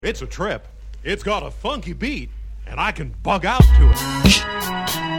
It's a trip. It's got a funky beat, and I can bug out to it.